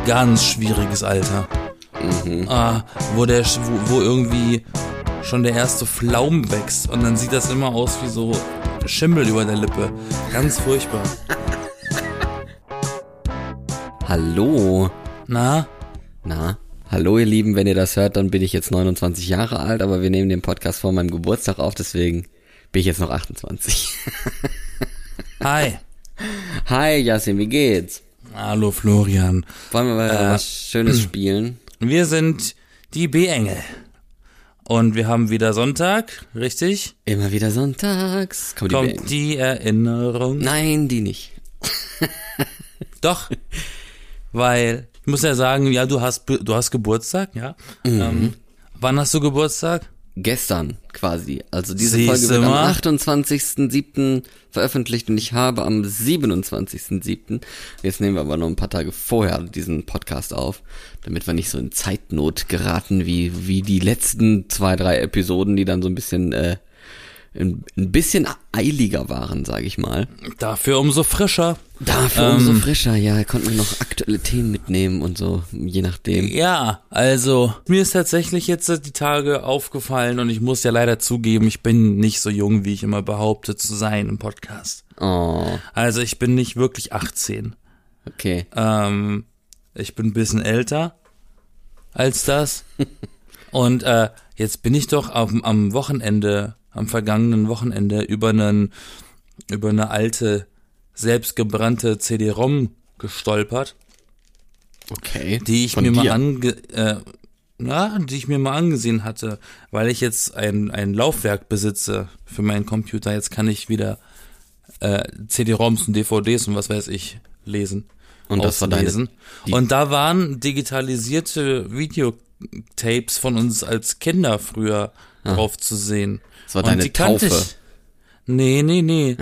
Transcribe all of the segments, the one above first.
ganz schwieriges Alter. Wo irgendwie schon der erste Pflaum wächst und dann sieht das immer aus wie so Schimmel über der Lippe. Ganz furchtbar. Hallo. Na? Hallo ihr Lieben, wenn ihr das hört, dann bin ich jetzt 29 Jahre alt, aber wir nehmen den Podcast vor meinem Geburtstag auf, deswegen bin ich jetzt noch 28. Hi. Hi Yasin, wie geht's? Hallo Florian. Wollen wir mal was Schönes spielen? Wir sind die B-Engel. Und wir haben wieder Sonntag, richtig? Immer wieder sonntags. Kommt die Erinnerung? Nein, die nicht. Doch, weil ich muss ja sagen, ja, du hast Geburtstag, ja. Wann hast du Geburtstag? Gestern quasi. Also diese Siehste Folge wird am mal. 28.07. veröffentlicht und ich habe am 27.07. Jetzt nehmen wir aber noch ein paar Tage vorher diesen Podcast auf, damit wir nicht so in Zeitnot geraten wie die letzten 2-3 Episoden, die dann so ein bisschen eiliger waren, sage ich mal. Dafür umso frischer. Umso frischer, ja, konnten wir noch aktuelle Themen mitnehmen und so, je nachdem. Ja, also mir ist tatsächlich jetzt die Tage aufgefallen und ich muss ja leider zugeben, ich bin nicht so jung, wie ich immer behaupte zu sein im Podcast. Oh, Also ich bin nicht wirklich 18. okay. Ich bin ein bisschen älter als das. Und jetzt bin ich doch am vergangenen Wochenende über eine alte, selbstgebrannte CD-ROM gestolpert. Okay. Die ich mir mal angesehen hatte, weil ich jetzt ein Laufwerk besitze für meinen Computer. Jetzt kann ich wieder CD-ROMs und DVDs und was weiß ich lesen. Und das war deine. Und da waren digitalisierte Videotapes von uns als Kinder früher drauf zu sehen. Das war und deine die kannte Taufe. ich. Nee.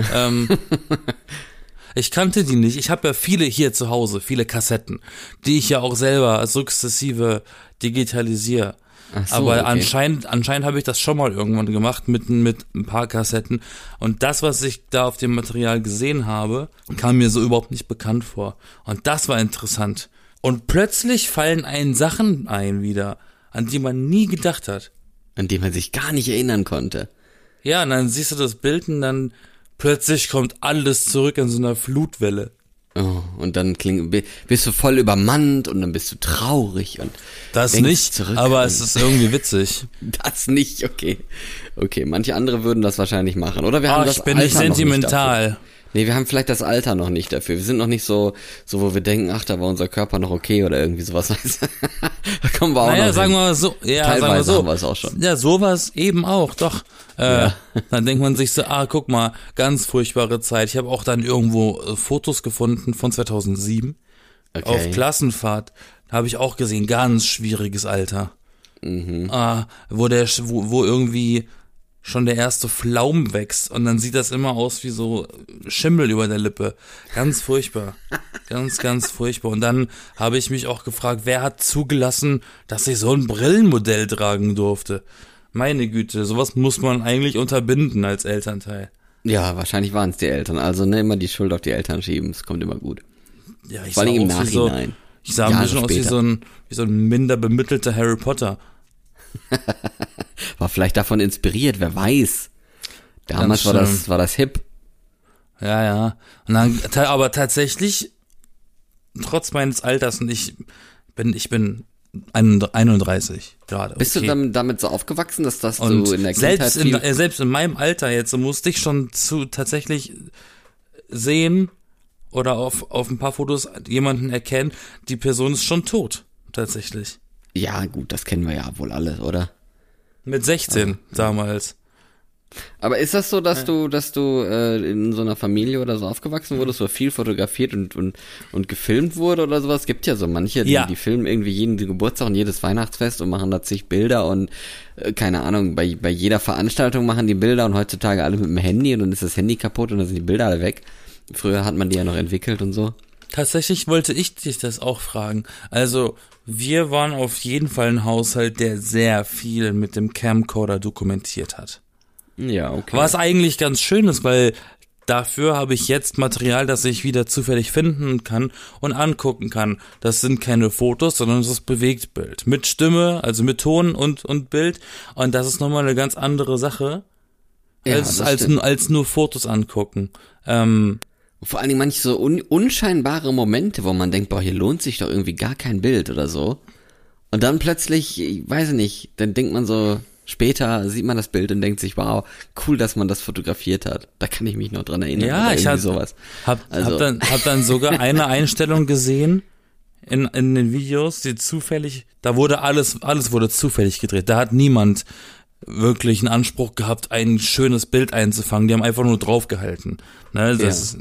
Ich kannte die nicht. Ich habe ja viele hier zu Hause, viele Kassetten, die ich ja auch selber sukzessive digitalisiere. Ach so, Aber okay. anscheinend habe ich das schon mal irgendwann gemacht mit ein paar Kassetten. Und das, was ich da auf dem Material gesehen habe, kam mir so überhaupt nicht bekannt vor. Und das war interessant. Und plötzlich fallen einem Sachen ein wieder, an die man nie gedacht hat. An dem man sich gar nicht erinnern konnte. Ja, und dann siehst du das Bild und dann plötzlich kommt alles zurück in so einer Flutwelle. Oh, und dann bist du voll übermannt und dann bist du traurig und Das denkst nicht, zurück aber es ist irgendwie witzig. Das nicht, okay. Okay, manche andere würden das wahrscheinlich machen. Oder wir haben das Ich bin nicht Alter noch sentimental. dafür. Nee, wir haben vielleicht das Alter noch nicht dafür. Wir sind noch nicht so wo wir denken, ach, da war unser Körper noch okay oder irgendwie sowas. Da kommen wir auch noch Sagen hin. wir mal so. Ja, Teilweise sagen wir so. haben wir es auch schon. Ja, sowas eben auch, doch. Ja. Dann denkt man sich so, guck mal, ganz furchtbare Zeit. Ich habe auch dann irgendwo Fotos gefunden von 2007 Okay. auf Klassenfahrt. Habe ich auch gesehen, ganz schwieriges Alter. Wo irgendwie schon der erste Pflaum wächst und dann sieht das immer aus wie so Schimmel über der Lippe. Ganz furchtbar. Ganz furchtbar. Und dann habe ich mich auch gefragt, wer hat zugelassen, dass ich so ein Brillenmodell tragen durfte? Meine Güte, sowas muss man eigentlich unterbinden als Elternteil. Ja, wahrscheinlich waren es die Eltern. Also immer die Schuld auf die Eltern schieben. Es kommt immer gut. Ja, ich Vor allem im sah aus wie Nachhinein. ich sah ein Jahre bisschen aus später. wie so ein minder bemittelter Harry Potter. War vielleicht davon inspiriert, wer weiß. Damals Ganz schlimm. war das hip. Ja. Und dann, aber tatsächlich, trotz meines Alters, und ich bin 31 gerade. Bist okay. du damit so aufgewachsen, dass das Und du in der Kindheit selbst in meinem Alter jetzt musste ich schon tatsächlich sehen oder auf ein paar Fotos jemanden erkennen, die Person ist schon tot, tatsächlich. Ja, gut, das kennen wir ja wohl alle, oder? Mit 16 damals. Aber ist das so, dass du in so einer Familie oder so aufgewachsen wurdest, wo viel fotografiert und gefilmt wurde oder sowas? Es gibt ja so manche, die filmen irgendwie jeden Geburtstag und jedes Weihnachtsfest und machen da zig Bilder und keine Ahnung, bei jeder Veranstaltung machen die Bilder und heutzutage alle mit dem Handy und dann ist das Handy kaputt und dann sind die Bilder alle weg. Früher hat man die ja noch entwickelt und so. Tatsächlich wollte ich dich das auch fragen. Also, wir waren auf jeden Fall ein Haushalt, der sehr viel mit dem Camcorder dokumentiert hat. Ja, okay. Was eigentlich ganz schön ist, weil dafür habe ich jetzt Material, das ich wieder zufällig finden kann und angucken kann. Das sind keine Fotos, sondern das ist Bewegtbild. Mit Stimme, also mit Ton und Bild. Und das ist nochmal eine ganz andere Sache, als nur Fotos angucken. Vor allen Dingen manche so unscheinbare Momente, wo man denkt, boah, hier lohnt sich doch irgendwie gar kein Bild oder so. Und dann plötzlich, ich weiß nicht, dann denkt man so, später sieht man das Bild und denkt sich, wow, cool, dass man das fotografiert hat. Da kann ich mich noch dran erinnern. Ja, ich hab dann sogar eine Einstellung gesehen in den Videos, die zufällig, da wurde alles wurde zufällig gedreht. Da hat niemand wirklich einen Anspruch gehabt, ein schönes Bild einzufangen. Die haben einfach nur draufgehalten. Ne, das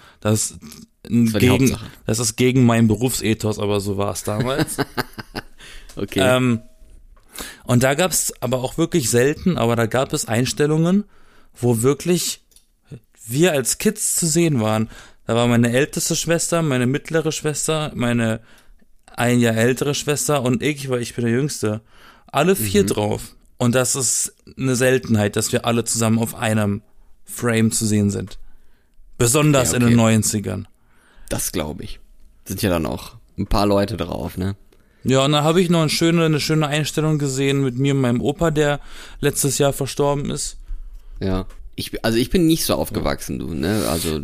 ist gegen meinen Berufsethos, aber so war es damals. Okay. Und da gab es aber auch wirklich selten, aber da gab es Einstellungen, wo wirklich wir als Kids zu sehen waren. Da war meine älteste Schwester, meine mittlere Schwester, meine ein Jahr ältere Schwester und ich, weil ich bin der Jüngste. Alle 4 drauf. Und das ist eine Seltenheit, dass wir alle zusammen auf einem Frame zu sehen sind. Besonders in den 90ern. Das glaube ich. Sind ja dann auch ein paar Leute drauf, ne? Ja, und da habe ich noch eine schöne Einstellung gesehen mit mir und meinem Opa, der letztes Jahr verstorben ist. Ja. Ich bin nicht so aufgewachsen, du, ne? Also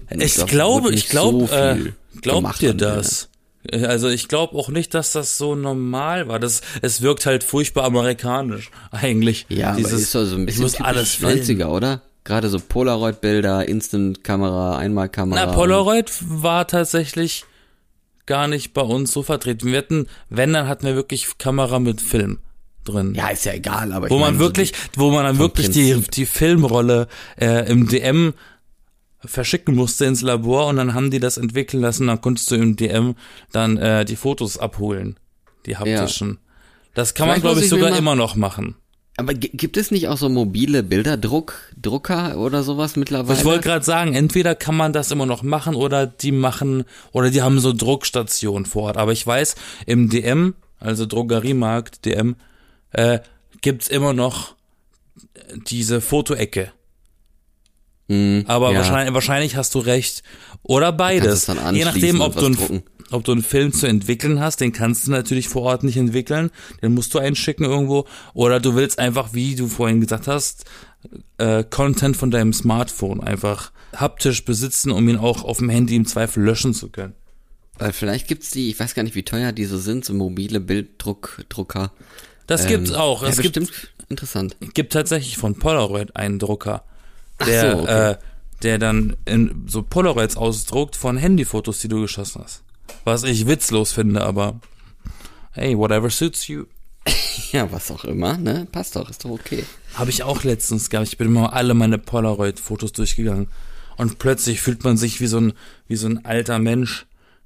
glaubt dir das? Also ich glaube auch nicht, dass das so normal war. Es wirkt halt furchtbar amerikanisch eigentlich. Ja, aber ist doch so ein bisschen alles 90er, oder? Gerade so Polaroid-Bilder, Instant-Kamera, Einmalkamera. Na, Polaroid war tatsächlich gar nicht bei uns so vertreten. Dann hatten wir wirklich Kamera mit Film drin. Ja, ist ja egal, aber wo man dann wirklich die Filmrolle im DM verschicken musste ins Labor und dann haben die das entwickeln lassen, dann konntest du im DM dann die Fotos abholen, die haptischen. Ja. Das kann man, glaube ich, sogar immer noch machen. Aber gibt es nicht auch so mobile Drucker oder sowas mittlerweile? Ich wollte gerade sagen, entweder kann man das immer noch machen oder die haben so Druckstationen vor Ort. Aber ich weiß, im DM, also Drogeriemarkt, DM, gibt's immer noch diese Fotoecke. Aber wahrscheinlich hast du recht. Oder beides. Je nachdem, ob du einen Film zu entwickeln hast, den kannst du natürlich vor Ort nicht entwickeln. Den musst du einschicken irgendwo. Oder du willst einfach, wie du vorhin gesagt hast, Content von deinem Smartphone einfach haptisch besitzen, um ihn auch auf dem Handy im Zweifel löschen zu können. Vielleicht gibt's ich weiß gar nicht, wie teuer diese sind, so mobile Bilddrucker. Das gibt's auch. Es gibt interessant. Gibt tatsächlich von Polaroid einen Drucker, der dann in so Polaroids ausdruckt von Handyfotos, die du geschossen hast. Was ich witzlos finde, aber hey, whatever suits you. Ja, was auch immer, ne? Passt doch, ist doch okay. Habe ich auch letztens gehabt. Ich bin immer alle meine Polaroid-Fotos durchgegangen. Und plötzlich fühlt man sich wie so ein alter Mensch,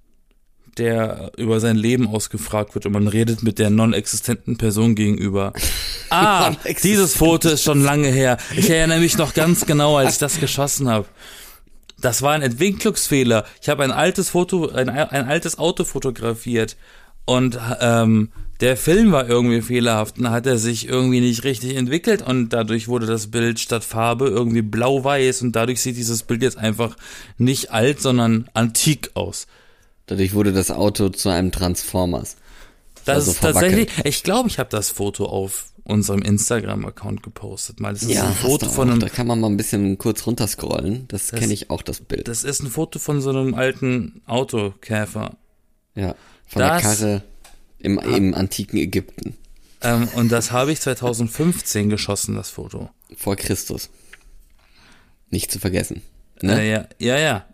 der über sein Leben ausgefragt wird und man redet mit der non-existenten Person gegenüber. Dieses Foto ist schon lange her. Ich erinnere mich noch ganz genau, als ich das geschossen habe. Das war ein Entwicklungsfehler. Ich habe ein altes Auto fotografiert und der Film war irgendwie fehlerhaft und hat er sich irgendwie nicht richtig entwickelt und dadurch wurde das Bild statt Farbe irgendwie blau-weiß und dadurch sieht dieses Bild jetzt einfach nicht alt, sondern antik aus. Dadurch wurde das Auto zu einem Transformers. Das ist tatsächlich, ich glaube, ich habe das Foto auf unserem Instagram-Account gepostet. Das ist ein Foto von einem. Da kann man mal ein bisschen kurz runterscrollen. Das kenne ich auch, das Bild. Das ist ein Foto von so einem alten Autokäfer. Ja, von der Karre im antiken Ägypten. Und das habe ich 2015 geschossen, das Foto. Vor Christus. Nicht zu vergessen. Ne? Ja.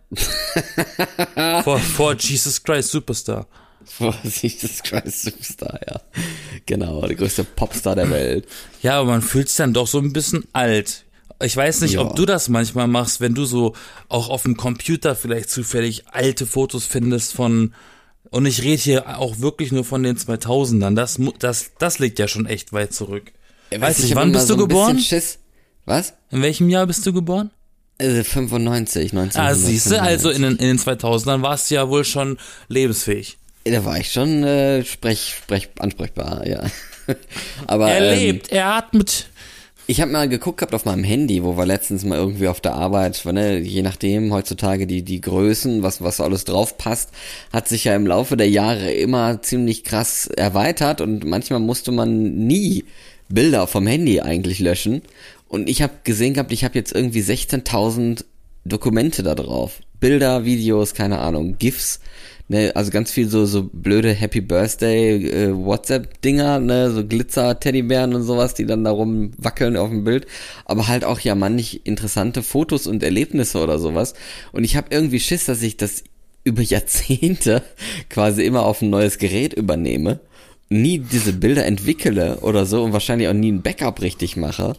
vor Jesus Christ Superstar. Vor Jesus Christ Superstar, ja. Genau, der größte Popstar der Welt. Ja, aber man fühlt sich dann doch so ein bisschen alt. Ich weiß nicht, ob du das manchmal machst, wenn du so auch auf dem Computer vielleicht zufällig alte Fotos findest von, und ich rede hier auch wirklich nur von den 2000ern, das liegt ja schon echt weit zurück. Weiß nicht, wann bist du geboren? Was? In welchem Jahr bist du geboren? 95, 1995. Siehst du, also in den 2000ern warst du ja wohl schon lebensfähig. Da war ich schon ansprechbar, ja. Aber er lebt, er atmet. Ich habe mal geguckt gehabt auf meinem Handy, wo wir letztens mal irgendwie auf der Arbeit, ne, je nachdem, heutzutage die Größen, was alles drauf passt, hat sich ja im Laufe der Jahre immer ziemlich krass erweitert und manchmal musste man nie Bilder vom Handy eigentlich löschen. Und ich habe gesehen gehabt, ich habe jetzt irgendwie 16.000 Dokumente da drauf. Bilder, Videos, keine Ahnung, GIFs. Ne, also ganz viel so blöde Happy Birthday WhatsApp-Dinger, ne, so Glitzer-Teddybären und sowas, die dann da rumwackeln auf dem Bild, aber halt auch ja manch interessante Fotos und Erlebnisse oder sowas. Und ich habe irgendwie Schiss, dass ich das über Jahrzehnte quasi immer auf ein neues Gerät übernehme, nie diese Bilder entwickle oder so und wahrscheinlich auch nie ein Backup richtig mache.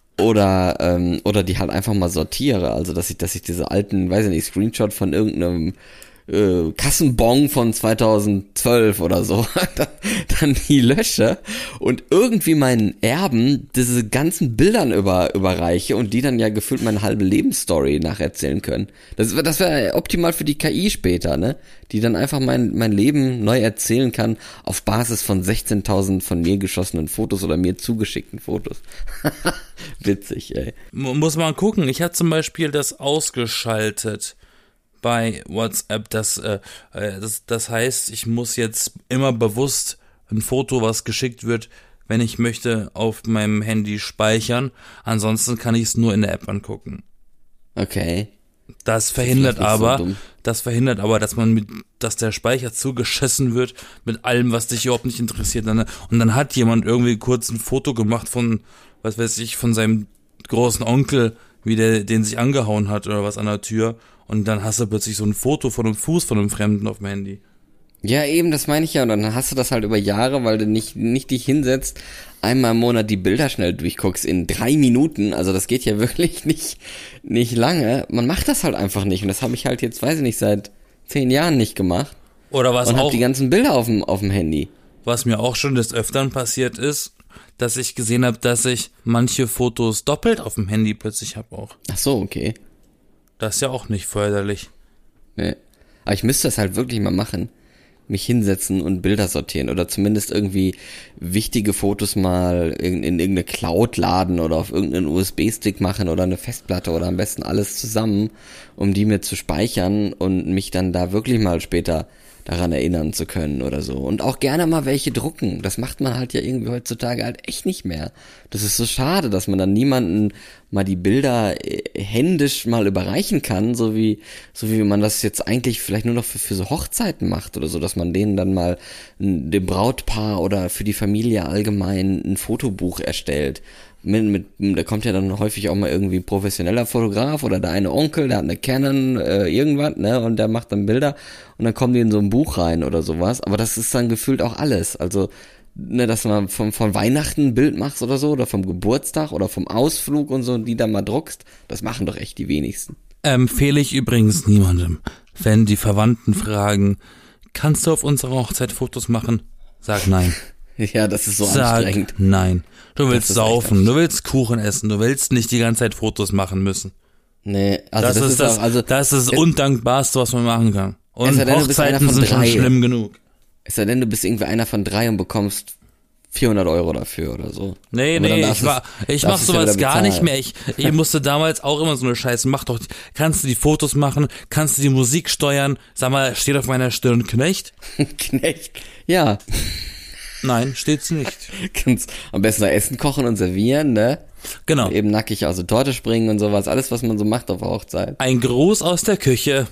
Oder die halt einfach mal sortiere, also dass ich diese alten, weiß ich nicht, Screenshot von irgendeinem Kassenbon von 2012 oder so, dann die lösche und irgendwie meinen Erben diese ganzen Bildern überreiche und die dann ja gefühlt meine halbe Lebensstory nacherzählen können. Das wäre optimal für die KI später, ne? Die dann einfach mein Leben neu erzählen kann auf Basis von 16.000 von mir geschossenen Fotos oder mir zugeschickten Fotos. Witzig, ey. Muss man gucken. Ich habe zum Beispiel das ausgeschaltet bei WhatsApp, das heißt, ich muss jetzt immer bewusst ein Foto, was geschickt wird, wenn ich möchte, auf meinem Handy speichern. Ansonsten kann ich es nur in der App angucken. Okay. Das verhindert aber, dass der Speicher zugeschissen wird mit allem, was dich überhaupt nicht interessiert. Und dann hat jemand irgendwie kurz ein Foto gemacht von, was weiß ich, von seinem großen Onkel, wie den sich angehauen hat oder was an der Tür. Und dann hast du plötzlich so ein Foto von einem Fuß von einem Fremden auf dem Handy. Ja, eben, das meine ich ja. Und dann hast du das halt über Jahre, weil du nicht dich hinsetzt, einmal im Monat die Bilder schnell durchguckst in 3 Minuten. Also das geht ja wirklich nicht lange. Man macht das halt einfach nicht. Und das habe ich halt jetzt, weiß ich nicht, seit 10 Jahren nicht gemacht. Oder was und auch. Und hab die ganzen Bilder auf dem Handy. Was mir auch schon des Öfteren passiert ist, dass ich gesehen habe, dass ich manche Fotos doppelt auf dem Handy plötzlich habe auch. Ach so, okay. Das ist ja auch nicht förderlich. Nee. Aber ich müsste das halt wirklich mal machen. Mich hinsetzen und Bilder sortieren oder zumindest irgendwie wichtige Fotos mal in irgendeine Cloud laden oder auf irgendeinen USB-Stick machen oder eine Festplatte oder am besten alles zusammen, um die mir zu speichern und mich dann da wirklich mal später daran erinnern zu können oder so. Und auch gerne mal welche drucken. Das macht man halt ja irgendwie heutzutage halt echt nicht mehr. Das ist so schade, dass man dann niemanden mal die Bilder händisch mal überreichen kann, so wie man das jetzt eigentlich vielleicht nur noch für so Hochzeiten macht oder so, dass man denen dann mal dem Brautpaar oder für die Familie allgemein ein Fotobuch erstellt. Da kommt ja dann häufig auch mal irgendwie ein professioneller Fotograf oder der eine Onkel, der hat eine Canon, irgendwas, ne, und der macht dann Bilder und dann kommen die in so ein Buch rein oder sowas, aber das ist dann gefühlt auch alles, also, ne, dass man von Weihnachten ein Bild machst oder so, oder vom Geburtstag oder vom Ausflug und so, die dann mal druckst, das machen doch echt die wenigsten. Empfehle ich übrigens niemandem, wenn die Verwandten fragen, kannst du auf unserer Hochzeit Fotos machen? Sag nein. Ja, das ist so anstrengend. Sag nein. Du willst saufen, du willst Kuchen essen, du willst nicht die ganze Zeit Fotos machen müssen. Nee, also das ist das Undankbarste, was man machen kann. Und denn, Hochzeiten sind schon schlimm genug. Es sei denn, du bist irgendwie einer von 3 und bekommst 400 € dafür oder so. Nee, ich mach sowas gar nicht mehr. Ich musste damals auch immer so eine Scheiße. Kannst du die Fotos machen? Kannst du die Musik steuern? Sag mal, steht auf meiner Stirn Knecht? Knecht? Ja. Nein, steht's nicht. Kannst am besten noch Essen kochen und servieren, ne? Genau. Eben nackig aus der Torte springen und sowas. Alles, was man so macht auf der Hochzeit. Ein Gruß aus der Küche.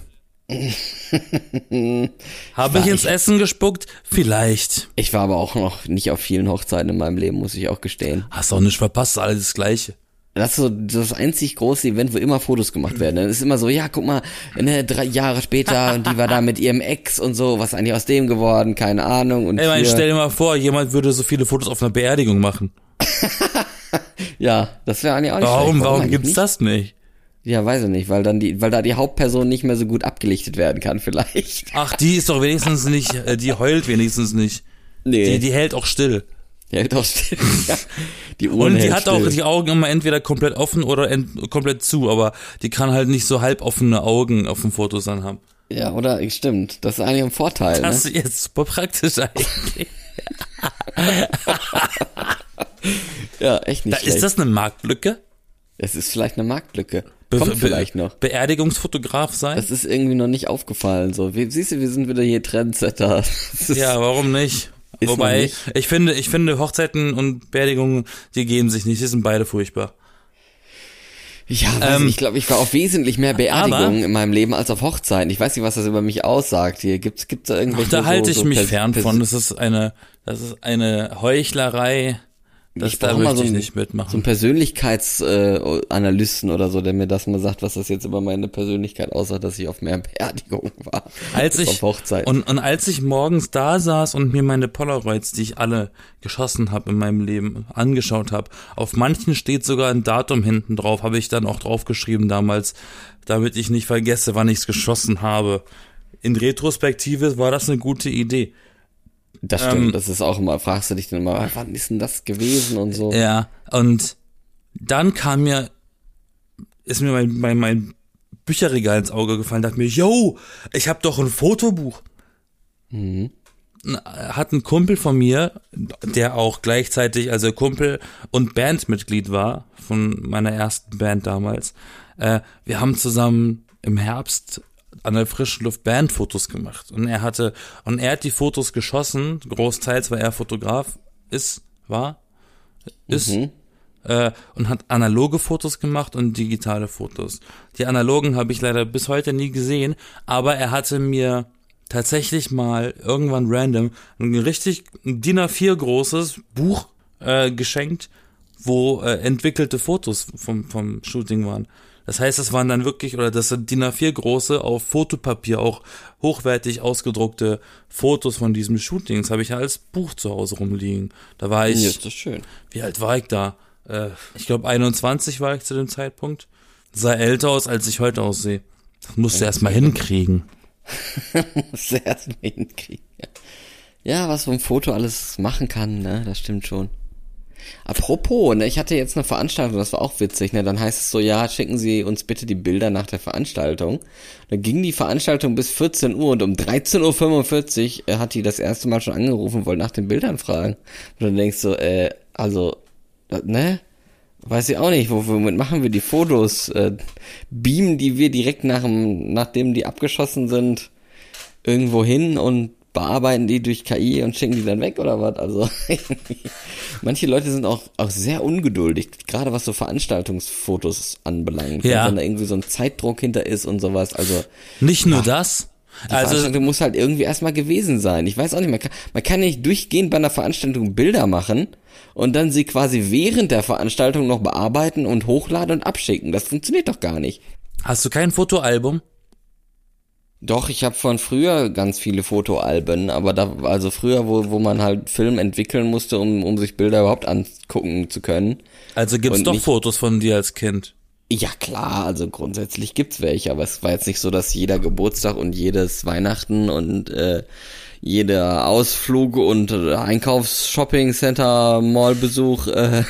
Habe ich ins Essen gespuckt? Vielleicht. Ich war aber auch noch nicht auf vielen Hochzeiten in meinem Leben, muss ich auch gestehen. Hast auch nicht verpasst, alles das Gleiche. Das ist so das einzig große Event, wo immer Fotos gemacht werden. Dann ist immer so, ja, guck mal, 3 Jahre später und die war da mit ihrem Ex und so, was ist eigentlich aus dem geworden, keine Ahnung. Und stell dir mal vor, jemand würde so viele Fotos auf einer Beerdigung machen. Ja, das wäre eigentlich auch nicht schlecht. Warum gibt's nicht? Das nicht? Ja, weiß ich nicht, weil da die Hauptperson nicht mehr so gut abgelichtet werden kann, vielleicht. Ach, die ist doch wenigstens nicht, die heult wenigstens nicht. Nee. Die hält auch still. Die hält auch still, ja. Und die hat auch die Augen immer entweder komplett offen oder komplett zu, aber die kann halt nicht so halb offene Augen auf dem Foto dann haben. Ja, oder? Stimmt. Das ist eigentlich ein Vorteil. Das ist jetzt super praktisch eigentlich. Ja, echt nicht schlecht. Ist das eine Marktlücke? Es ist vielleicht eine Marktlücke. Kommt vielleicht noch. Beerdigungsfotograf sein? Das ist irgendwie noch nicht aufgefallen. So, siehst du, wir sind wieder hier Trendsetter. Ja, warum nicht? Wobei, ich finde Hochzeiten und Beerdigungen, die geben sich nicht. Die sind beide furchtbar. Ja, ich glaube, ich war auf wesentlich mehr Beerdigungen in meinem Leben als auf Hochzeiten. Ich weiß nicht, was das über mich aussagt. Hier gibt's da irgendwelche. Da halte ich mich fern von. Das ist eine Heuchlerei. Da möchte ich nicht mitmachen. So ein Persönlichkeitsanalysten oder so, der mir das mal sagt, was das jetzt über meine Persönlichkeit aussagt, dass ich auf mehr Beerdigungen war. Auf Hochzeiten. Und als ich morgens da saß und mir meine Polaroids, die ich alle geschossen habe in meinem Leben, angeschaut habe, auf manchen steht sogar ein Datum hinten drauf, habe ich dann auch draufgeschrieben damals, damit ich nicht vergesse, wann ich es geschossen habe. In Retrospektive war das eine gute Idee. Das stimmt, das ist auch immer, fragst du dich dann immer, wann ist denn das gewesen und so. Ja, und dann ist mir mein Bücherregal ins Auge gefallen, dachte mir, yo, ich habe doch ein Fotobuch. Mhm. Hat ein Kumpel von mir, der auch gleichzeitig, also Kumpel und Bandmitglied war, von meiner ersten Band damals, wir haben zusammen im Herbst an der frischen Luft Bandfotos gemacht. Und er hat die Fotos geschossen, großteils, weil er Fotograf ist, und hat analoge Fotos gemacht und digitale Fotos. Die analogen habe ich leider bis heute nie gesehen, aber er hatte mir tatsächlich mal irgendwann random ein DIN A4 großes Buch geschenkt, wo entwickelte Fotos vom Shooting waren. Das heißt, das waren dann wirklich, oder das sind DIN A4 große auf Fotopapier, auch hochwertig ausgedruckte Fotos von diesem Shooting. Das habe ich ja als Buch zu Hause rumliegen. Da war ich, ja, ist das schön. Wie alt war ich da? Ich glaube 21 war ich zu dem Zeitpunkt. Sah älter aus, als ich heute aussehe. Das musst du erst mal hinkriegen. Musst du erst mal hinkriegen, ja. Ja, was so ein Foto alles machen kann, ne, das stimmt schon. Apropos, ne, ich hatte jetzt eine Veranstaltung, das war auch witzig, ne, dann heißt es so, ja, schicken Sie uns bitte die Bilder nach der Veranstaltung. Dann ging die Veranstaltung bis 14 Uhr und um 13:45 Uhr hat die das erste Mal schon angerufen und wollte nach den Bildern fragen. Und dann denkst du, ne, weiß ich auch nicht, womit machen wir die Fotos? Beamen die wir direkt nachdem die abgeschossen sind, irgendwo hin und bearbeiten die durch KI und schicken die dann weg oder was? Also manche Leute sind auch sehr ungeduldig, gerade was so Veranstaltungsfotos anbelangt. Ja. Wenn da irgendwie so ein Zeitdruck hinter ist und sowas. Also nicht nur das. Die Veranstaltung muss halt irgendwie erstmal gewesen sein. Ich weiß auch nicht, man kann nicht durchgehend bei einer Veranstaltung Bilder machen und dann sie quasi während der Veranstaltung noch bearbeiten und hochladen und abschicken. Das funktioniert doch gar nicht. Hast du kein Fotoalbum? Doch, ich habe von früher ganz viele Fotoalben, aber also früher, wo man halt Film entwickeln musste, um sich Bilder überhaupt angucken zu können. Also gibt's doch Fotos von dir als Kind? Ja klar, also grundsätzlich gibt's welche, aber es war jetzt nicht so, dass jeder Geburtstag und jedes Weihnachten und jeder Ausflug und Einkaufs-Shopping-Center, Mallbesuch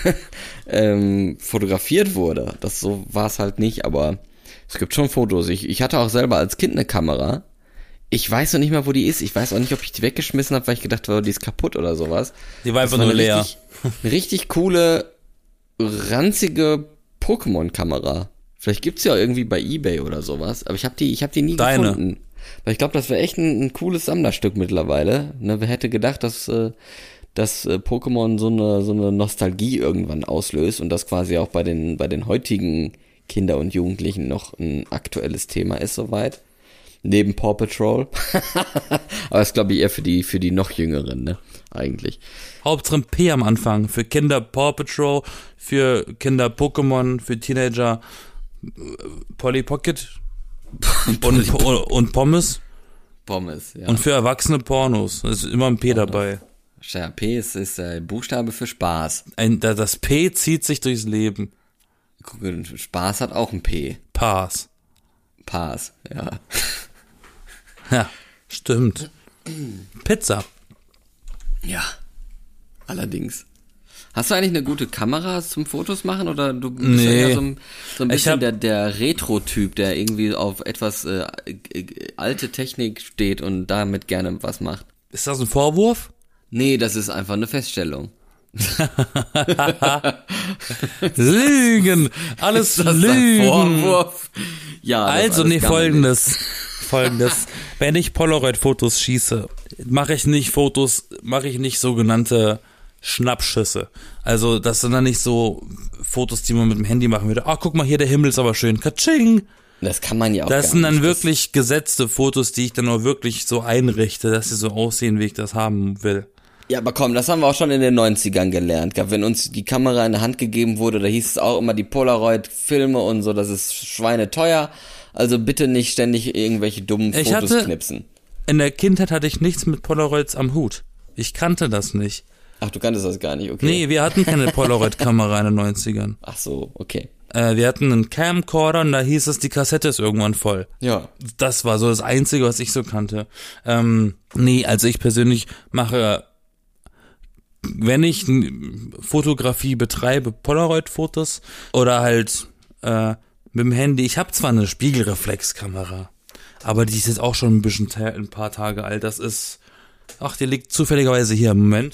fotografiert wurde. Das so war es halt nicht, aber es gibt schon Fotos. Ich hatte auch selber als Kind eine Kamera. Ich weiß noch nicht mal, wo die ist. Ich weiß auch nicht, ob ich die weggeschmissen habe, weil ich gedacht habe, die ist kaputt oder sowas. Die war einfach nur leer. Eine richtig coole, ranzige Pokémon-Kamera. Vielleicht gibt's ja irgendwie bei eBay oder sowas. Aber ich hab die nie gefunden. Weil ich glaube, das wäre echt ein cooles Sammlerstück mittlerweile. Ne, wer hätte gedacht, dass Pokémon so eine Nostalgie irgendwann auslöst und das quasi auch bei den heutigen Kinder und Jugendlichen noch ein aktuelles Thema ist soweit. Neben Paw Patrol. Aber das glaube ich eher für die noch Jüngeren, ne? Eigentlich. Hauptsache ein P am Anfang. Für Kinder Paw Patrol, für Kinder Pokémon, für Teenager Polly Pocket und Pommes. Pommes, ja. Und für Erwachsene Pornos. Da ist immer ein P dabei. Ja, P ist der Buchstabe für Spaß. Das P zieht sich durchs Leben. Spaß hat auch ein P. Pass, ja. Ja, stimmt. Pizza. Ja, allerdings. Hast du eigentlich eine gute Kamera zum Fotos machen oder du bist ja so ein bisschen der Retro-Typ, der irgendwie auf etwas alte Technik steht und damit gerne was macht? Ist das ein Vorwurf? Nee, das ist einfach eine Feststellung. Lügen! Alles Ist das Lügen! ein Vorwurf? Ja, das Also, alles folgendes. Wenn ich Polaroid-Fotos schieße, mache ich nicht sogenannte Schnappschüsse. Also, das sind dann nicht so Fotos, die man mit dem Handy machen würde. Ah, guck mal hier, der Himmel ist aber schön. Katsching! Das kann man ja auch Das gar sind dann nicht. wirklich gesetzte Fotos, die ich dann auch wirklich so einrichte, dass sie so aussehen, wie ich das haben will. Ja, aber komm, das haben wir auch schon in den 90ern gelernt. Wenn uns die Kamera in der Hand gegeben wurde, da hieß es auch immer, die Polaroid-Filme und so, das ist schweineteuer. Also bitte nicht ständig irgendwelche dummen Fotos knipsen. In der Kindheit hatte ich nichts mit Polaroids am Hut. Ich kannte das nicht. Ach, du kanntest das gar nicht, okay. Nee, wir hatten keine Polaroid-Kamera in den 90ern. Ach so, okay. Wir hatten einen Camcorder und da hieß es, die Kassette ist irgendwann voll. Ja. Das war so das Einzige, was ich so kannte. Nee, also ich persönlich mache, wenn ich Fotografie betreibe, Polaroid-Fotos oder halt mit dem Handy. Ich habe zwar eine Spiegelreflexkamera, aber die ist jetzt auch schon ein paar Tage alt. Das ist, die liegt zufälligerweise hier. Moment.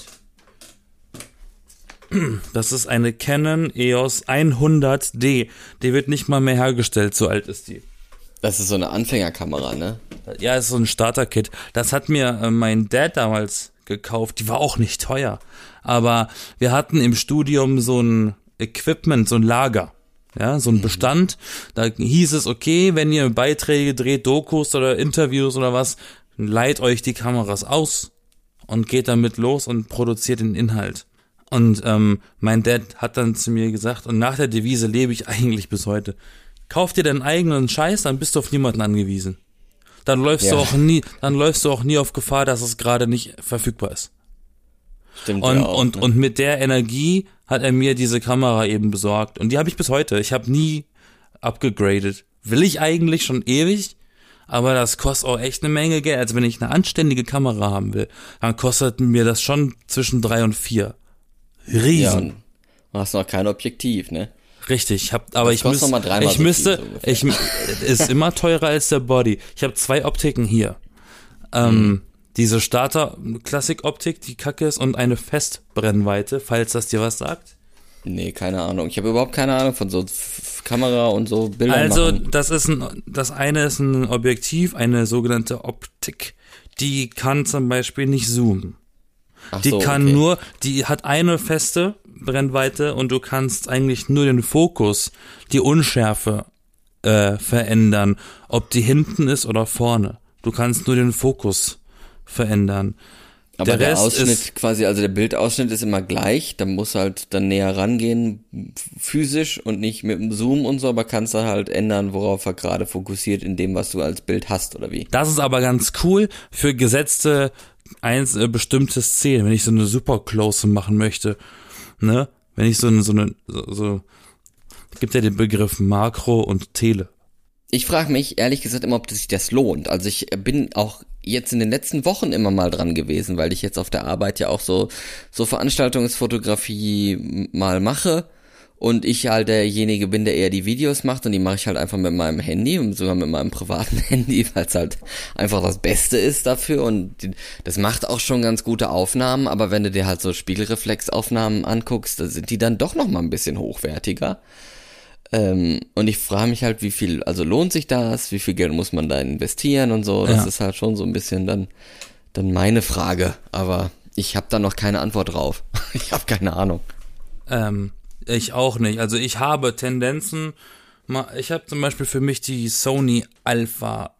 Das ist eine Canon EOS 100D. Die wird nicht mal mehr hergestellt, so alt ist die. Das ist so eine Anfängerkamera, ne? Ja, ist so ein Starter-Kit. Das hat mir mein Dad damals gekauft. Die war auch nicht teuer. Aber wir hatten im Studium so ein Equipment, so ein Lager. Ja, so ein Bestand. Da hieß es, okay, wenn ihr Beiträge dreht, Dokus oder Interviews oder was, leiht euch die Kameras aus und geht damit los und produziert den Inhalt. Und mein Dad hat dann zu mir gesagt, und nach der Devise lebe ich eigentlich bis heute, kauf dir deinen eigenen Scheiß, dann bist du auf niemanden angewiesen. Dann läufst du auch nie auf Gefahr, dass es gerade nicht verfügbar ist. Stimmt und, ja auch, und, ne? und mit der Energie hat er mir diese Kamera eben besorgt. Und die habe ich bis heute. Ich habe nie abgegradet. Will ich eigentlich schon ewig, aber das kostet auch echt eine Menge Geld. Also wenn ich eine anständige Kamera haben will, dann kostet mir das schon zwischen 3 und 4. Riesen. Ja, und du hast noch kein Objektiv, ne? Richtig, ist immer teurer als der Body. Ich habe 2 Optiken hier. Diese Starter-Klassik-Optik, die kacke ist, und eine Festbrennweite, falls das dir was sagt. Nee, keine Ahnung. Ich habe überhaupt keine Ahnung von so Kamera und so Bildern. Also, machen. das eine ist ein Objektiv, eine sogenannte Optik. Die kann zum Beispiel nicht zoomen. Ach Die so, kann okay. nur, die hat eine feste Brennweite und du kannst eigentlich nur den Fokus, die Unschärfe verändern, ob die hinten ist oder vorne. Du kannst nur den Fokus verändern. Aber der Rest Ausschnitt ist, quasi, also der Bildausschnitt ist immer gleich, da musst du halt dann näher rangehen, physisch und nicht mit dem Zoom und so, aber kannst dann halt ändern, worauf er gerade fokussiert in dem, was du als Bild hast, oder wie? das ist aber ganz cool für gesetzte bestimmte Szenen, wenn ich so eine super Close machen möchte, ne? Wenn ich so gibt ja den Begriff Makro und Tele. Ich frage mich ehrlich gesagt immer, ob sich das lohnt. Also ich bin auch jetzt in den letzten Wochen immer mal dran gewesen, weil ich jetzt auf der Arbeit ja auch so Veranstaltungsfotografie mal mache und ich halt derjenige bin, der eher die Videos macht, und die mache ich halt einfach mit meinem Handy und sogar mit meinem privaten Handy, weil es halt einfach das Beste ist dafür, und das macht auch schon ganz gute Aufnahmen, aber wenn du dir halt so Spiegelreflexaufnahmen anguckst, da sind die dann doch noch mal ein bisschen hochwertiger. Und ich frage mich halt, wie viel, also lohnt sich das, wie viel Geld muss man da investieren und so, das ist halt schon so ein bisschen dann meine Frage, aber ich habe da noch keine Antwort drauf. Ich habe keine Ahnung. Ich auch nicht. Also ich habe Tendenzen, ich habe zum Beispiel für mich die Sony Alpha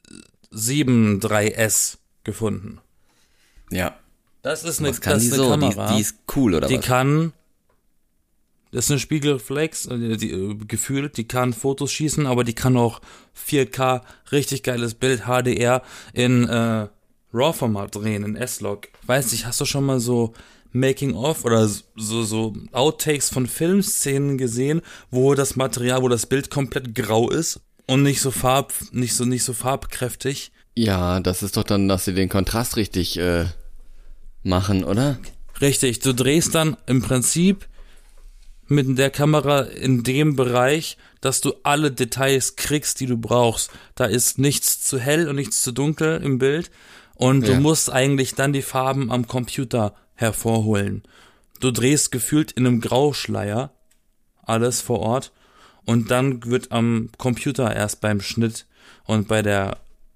7 3S gefunden. Ja. Das ist eine Kamera. Die ist cool, oder was? Das ist eine Spiegelreflex, gefühlt, die kann Fotos schießen, aber die kann auch 4K, richtig geiles Bild, HDR in RAW-Format drehen, in S-Log. Weiß nicht, hast du schon mal so Making-of oder so Outtakes von Filmszenen gesehen, wo das Material, wo das Bild komplett grau ist und nicht so farbkräftig? Ja, das ist doch dann, dass sie den Kontrast richtig machen, oder? Richtig, du drehst dann im Prinzip mit der Kamera in dem Bereich, dass du alle Details kriegst, die du brauchst. Da ist nichts zu hell und nichts zu dunkel im Bild, und du musst eigentlich dann die Farben am Computer hervorholen. Du drehst gefühlt in einem Grauschleier alles vor Ort und dann wird am Computer erst beim Schnitt und beim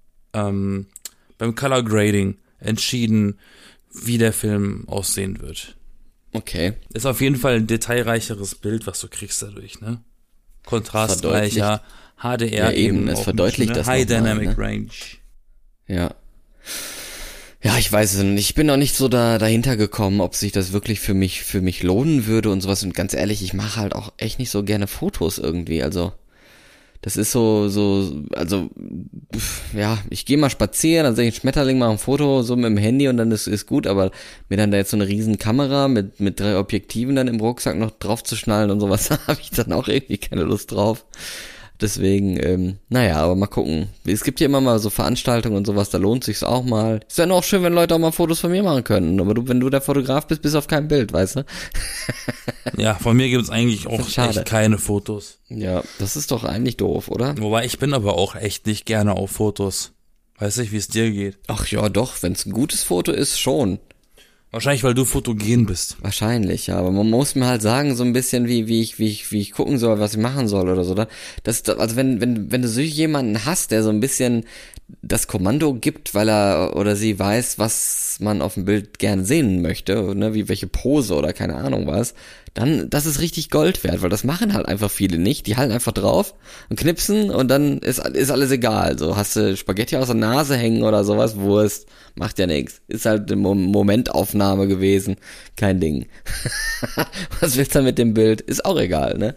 Color Grading entschieden, wie der Film aussehen wird. Okay. Ist auf jeden Fall ein detailreicheres Bild, was du kriegst dadurch, ne? Kontrastreicher, HDR ja, eben, es verdeutlicht ne? das High Dynamic ne? Range. Ja. Ja, ich weiß es nicht. Ich bin noch nicht so dahinter gekommen, ob sich das wirklich für mich lohnen würde und sowas. Und ganz ehrlich, ich mache halt auch echt nicht so gerne Fotos irgendwie. Also, das ist also, ja, ich gehe mal spazieren, dann sehe ich einen Schmetterling, mache ein Foto so mit dem Handy und dann ist gut. Aber mir dann da jetzt so eine riesen Kamera mit 3 Objektiven dann im Rucksack noch drauf zu schnallen und sowas, da habe ich dann auch irgendwie keine Lust drauf. Deswegen, naja, aber mal gucken. Es gibt ja immer mal so Veranstaltungen und sowas, da lohnt sich's auch mal. Ist ja nur auch schön, wenn Leute auch mal Fotos von mir machen können. Aber wenn du der Fotograf bist auf kein Bild, weißt du? Ja, von mir gibt's eigentlich auch echt keine Fotos. Ja, das ist doch eigentlich doof, oder? Wobei, ich bin aber auch echt nicht gerne auf Fotos. Weiß nicht, wie es dir geht. Ach ja, doch, wenn's ein gutes Foto ist, schon. Wahrscheinlich, weil du fotogen bist. Wahrscheinlich, ja, aber man muss mir halt sagen, so ein bisschen, wie ich gucken soll, was ich machen soll oder so. Also wenn du so jemanden hast, der so ein bisschen das Kommando gibt, weil er oder sie weiß, was man auf dem Bild gerne sehen möchte, ne, wie welche Pose oder keine Ahnung was, dann, das ist richtig Gold wert, weil das machen halt einfach viele nicht. Die halten einfach drauf und knipsen und dann ist alles egal. So, hast du Spaghetti aus der Nase hängen oder sowas, Wurst, macht ja nichts. Ist halt eine Momentaufnahme gewesen, kein Ding. Was willst du mit dem Bild? Ist auch egal, ne?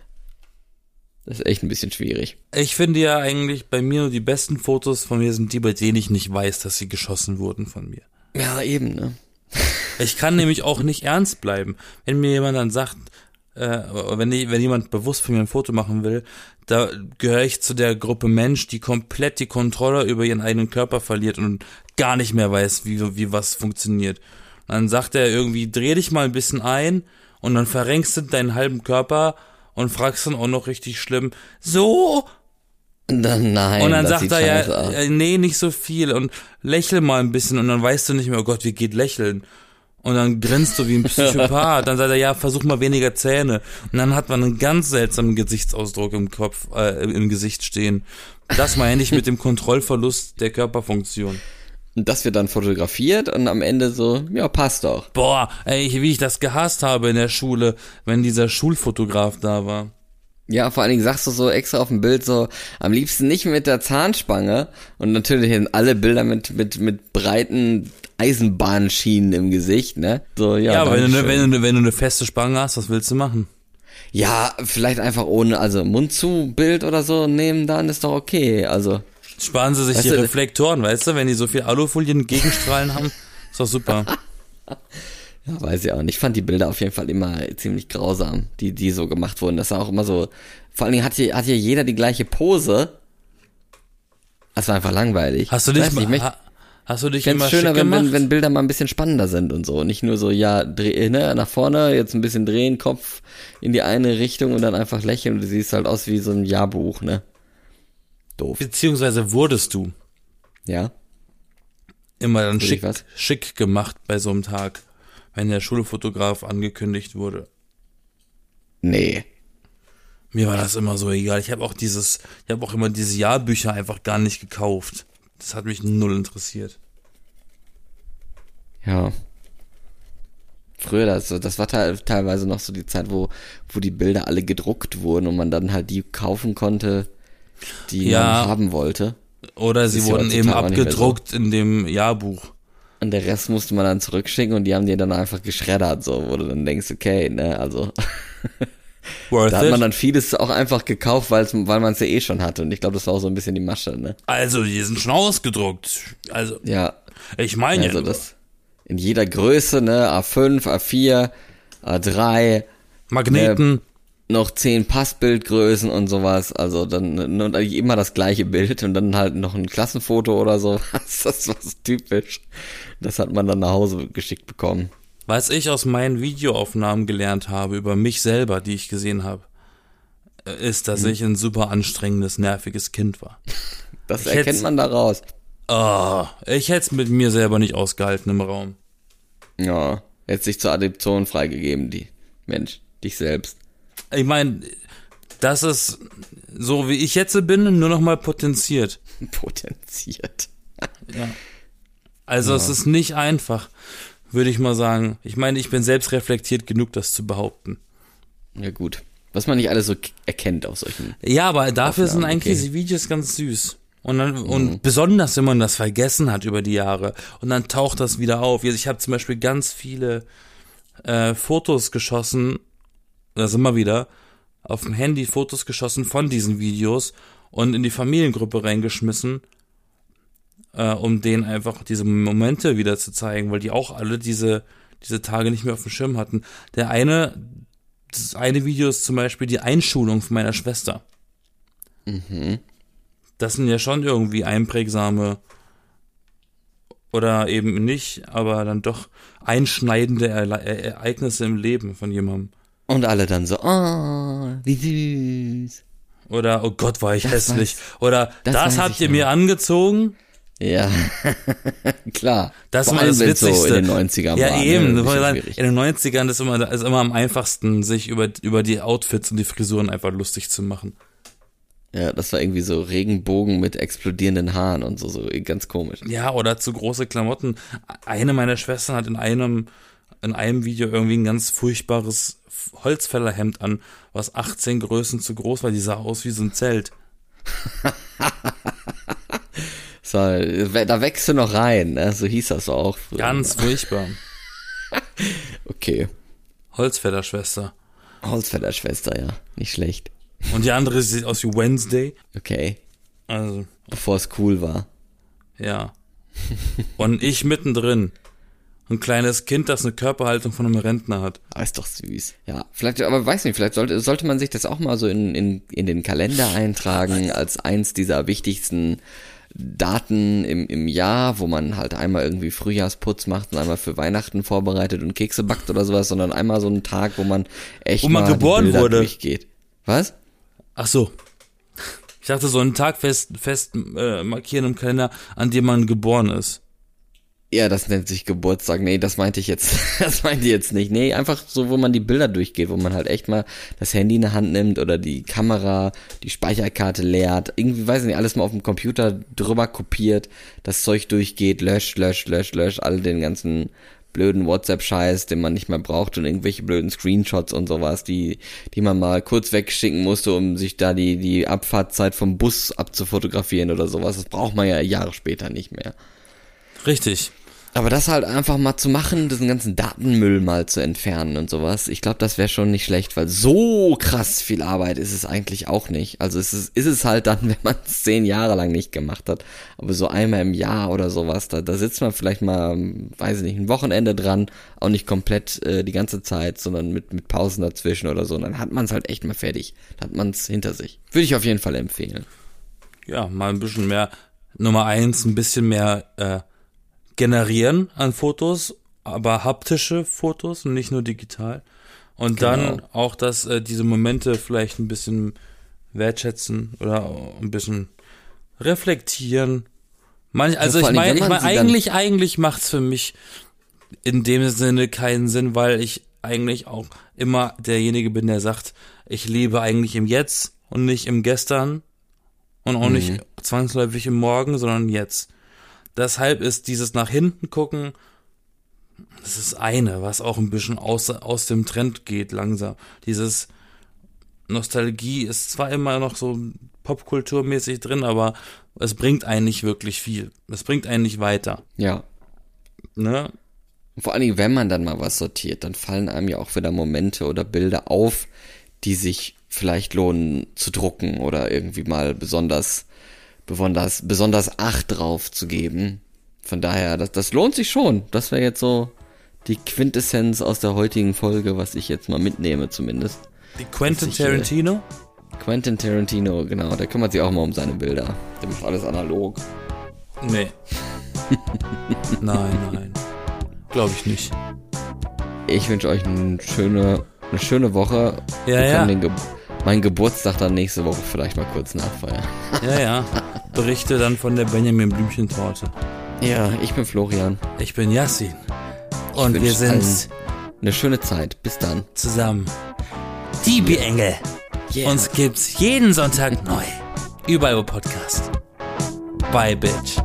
Das ist echt ein bisschen schwierig. Ich finde ja eigentlich bei mir die besten Fotos von mir sind die, bei denen ich nicht weiß, dass sie geschossen wurden von mir. Ja, eben, ne? Ich kann nämlich auch nicht ernst bleiben. Wenn mir jemand dann sagt, wenn jemand bewusst von mir ein Foto machen will, da gehöre ich zu der Gruppe Mensch, die komplett die Kontrolle über ihren eigenen Körper verliert und gar nicht mehr weiß, wie was funktioniert. Und dann sagt er irgendwie, dreh dich mal ein bisschen ein und dann verrenkst du deinen halben Körper und fragst dann auch noch richtig schlimm, so? Nein. Und dann sagt er ja, nee, nicht so viel und lächel mal ein bisschen und dann weißt du nicht mehr, oh Gott, wie geht lächeln? Und dann grinst du wie ein Psychopath. Dann sagt er, ja, versuch mal weniger Zähne. Und dann hat man einen ganz seltsamen Gesichtsausdruck im Gesicht stehen. Das meine ich mit dem Kontrollverlust der Körperfunktion. Und das wird dann fotografiert und am Ende so, ja, passt doch. Boah, ey, wie ich das gehasst habe in der Schule, wenn dieser Schulfotograf da war. Ja, vor allen Dingen sagst du so extra auf dem Bild so, am liebsten nicht mit der Zahnspange. Und natürlich sind alle Bilder mit breiten Eisenbahnschienen im Gesicht, ne? So, ja, wenn du eine feste Spange hast, was willst du machen? Ja, vielleicht einfach ohne, also Mund zu Bild oder so nehmen, dann ist doch okay, also. Sparen sie sich die Reflektoren, weißt du, wenn die so viel Alufolien Gegenstrahlen haben, ist doch super. Ja, weiß ich auch nicht. Ich fand die Bilder auf jeden Fall immer ziemlich grausam, die so gemacht wurden. Das war auch immer so, vor allen Dingen hat hier jeder die gleiche Pose. Das war einfach langweilig. Hast du dich immer schöner, wenn Bilder mal ein bisschen spannender sind und so. Nicht nur so, ja, nach vorne, jetzt ein bisschen drehen, Kopf in die eine Richtung und dann einfach lächeln und du siehst halt aus wie so ein Jahrbuch, ne? Doof. Beziehungsweise wurdest du. Ja. Immer dann schick gemacht bei so einem Tag, wenn der Schulfotograf angekündigt wurde. Nee. Mir war das immer so egal. Ich habe auch immer diese Jahrbücher einfach gar nicht gekauft. Das hat mich null interessiert. Ja. Früher, das war teilweise noch so die Zeit, wo die Bilder alle gedruckt wurden und man dann halt die kaufen konnte, die man haben wollte. Oder sie wurden eben abgedruckt so in dem Jahrbuch. Und der Rest musste man dann zurückschicken und die haben die dann einfach geschreddert, so, wo du dann denkst, okay, ne, also. Da hat man dann vieles auch einfach gekauft, weil man es ja eh schon hatte. Und ich glaube, das war auch so ein bisschen die Masche, ne? Also, die sind schon ausgedruckt. Also, ja. Ich meine also das in jeder Größe, ne? A5, A4, A3. Magneten. Noch 10 Passbildgrößen und sowas. Also dann immer das gleiche Bild und dann halt noch ein Klassenfoto oder so. Das war typisch. Das hat man dann nach Hause geschickt bekommen. Was ich aus meinen Videoaufnahmen gelernt habe über mich selber, die ich gesehen habe, ist, dass ich ein super anstrengendes, nerviges Kind war. Das erkennt man daraus. Ich hätte es mit mir selber nicht ausgehalten im Raum. Ja. Hättest dich zur Adoption freigegeben, dich selbst. Ich meine, das ist so, wie ich jetzt bin, nur noch mal potenziert. Potenziert. Ja. Also es ist nicht einfach, würde ich mal sagen. Ich meine, ich bin selbst reflektiert genug, das zu behaupten. Ja gut. Was man nicht alles so erkennt auf solchen... Ja, aber dafür sind eigentlich diese Videos ganz süß. Und besonders, wenn man das vergessen hat über die Jahre. Und dann taucht das wieder auf. Ich habe zum Beispiel ganz viele Fotos geschossen, das immer wieder, auf dem Handy Fotos geschossen von diesen Videos und in die Familiengruppe reingeschmissen, um denen einfach diese Momente wieder zu zeigen, weil die auch alle diese Tage nicht mehr auf dem Schirm hatten. Das eine Video ist zum Beispiel die Einschulung von meiner Schwester. Mhm. Das sind ja schon irgendwie einprägsame oder eben nicht, aber dann doch einschneidende Ereignisse im Leben von jemandem. Und alle dann so, oh, wie süß. Oder, oh Gott, war ich hässlich. Oder, das habt ihr mir angezogen? Ja, klar. Das ist immer das Witzigste. So in den 90ern ja, war, eben. Ne? In den 90ern ist immer am einfachsten, sich über die Outfits und die Frisuren einfach lustig zu machen. Ja, das war irgendwie so Regenbogen mit explodierenden Haaren und so ganz komisch. Ja, oder zu große Klamotten. Eine meiner Schwestern hat in einem Video irgendwie ein ganz furchtbares Holzfällerhemd an, was 18 Größen zu groß war. Die sah aus wie so ein Zelt. So, da wächst du noch rein, ne? So hieß das auch. Ganz furchtbar. Okay. Holzfällerschwester, ja. Nicht schlecht. Und die andere sieht aus wie Wednesday. Okay. Also. Bevor es cool war. Ja. Und ich mittendrin. Ein kleines Kind, das eine Körperhaltung von einem Rentner hat. Ah, ist doch süß. Ja, vielleicht, aber weiß nicht, vielleicht sollte man sich das auch mal so in den Kalender eintragen, als eins dieser wichtigsten Daten im Jahr, wo man halt einmal irgendwie Frühjahrsputz macht und einmal für Weihnachten vorbereitet und Kekse backt oder sowas, sondern einmal so einen Tag, wo man echt mal geboren die Bilder wurde. Durchgeht. Was? Ach so. Ich dachte, so einen Tag fest markieren im Kalender, an dem man geboren ist. Ja, das nennt sich Geburtstag. Nee, das meinte ich jetzt nicht. Nee, einfach so, wo man die Bilder durchgeht, wo man halt echt mal das Handy in der Hand nimmt oder die Kamera, die Speicherkarte leert, irgendwie, weiß ich nicht, alles mal auf dem Computer drüber kopiert, das Zeug durchgeht, löscht, all den ganzen blöden WhatsApp-Scheiß, den man nicht mehr braucht und irgendwelche blöden Screenshots und sowas, die man mal kurz wegschicken musste, um sich da die Abfahrtzeit vom Bus abzufotografieren oder sowas. Das braucht man ja Jahre später nicht mehr. Richtig. Aber das halt einfach mal zu machen, diesen ganzen Datenmüll mal zu entfernen und sowas, ich glaube, das wäre schon nicht schlecht, weil so krass viel Arbeit ist es eigentlich auch nicht. Also ist es halt dann, wenn man es 10 Jahre lang nicht gemacht hat, aber so einmal im Jahr oder sowas, da sitzt man vielleicht mal, weiß ich nicht, ein Wochenende dran, auch nicht komplett die ganze Zeit, sondern mit Pausen dazwischen oder so, und dann hat man es halt echt mal fertig, dann hat man es hinter sich. Würde ich auf jeden Fall empfehlen. Ja, mal ein bisschen mehr, Nummer 1, ein bisschen mehr generieren an Fotos, aber haptische Fotos und nicht nur digital. Und dann auch, dass diese Momente vielleicht ein bisschen wertschätzen oder ein bisschen reflektieren. Eigentlich macht's für mich in dem Sinne keinen Sinn, weil ich eigentlich auch immer derjenige bin, der sagt, ich lebe eigentlich im Jetzt und nicht im Gestern und auch nicht zwangsläufig im Morgen, sondern jetzt. Deshalb ist dieses nach hinten gucken, das ist was auch ein bisschen aus dem Trend geht langsam. Dieses Nostalgie ist zwar immer noch so popkulturmäßig drin, aber es bringt einen nicht wirklich viel. Es bringt einen nicht weiter. Ja. Ne? Vor allen Dingen, wenn man dann mal was sortiert, dann fallen einem ja auch wieder Momente oder Bilder auf, die sich vielleicht lohnen zu drucken oder irgendwie mal besonders Acht drauf zu geben. Von daher, das lohnt sich schon. Das wäre jetzt so die Quintessenz aus der heutigen Folge, was ich jetzt mal mitnehme zumindest. Die Quentin Tarantino? Quentin Tarantino, genau. Der kümmert sich auch mal um seine Bilder. Der macht alles analog. Nee. Nein. Glaube ich nicht. Ich wünsche euch eine schöne Woche. Ja. Meinen Geburtstag dann nächste Woche vielleicht mal kurz nachfeiern. Ja. Berichte dann von der Benjamin Blümchen-Torte. Ja, ich bin Florian. Ich bin Yassin. Und wir sind eine schöne Zeit. Bis dann. Zusammen. Die Bi-Engel. Yeah. Uns gibt's jeden Sonntag neu. Überall wo Podcast. Bye, Bitch.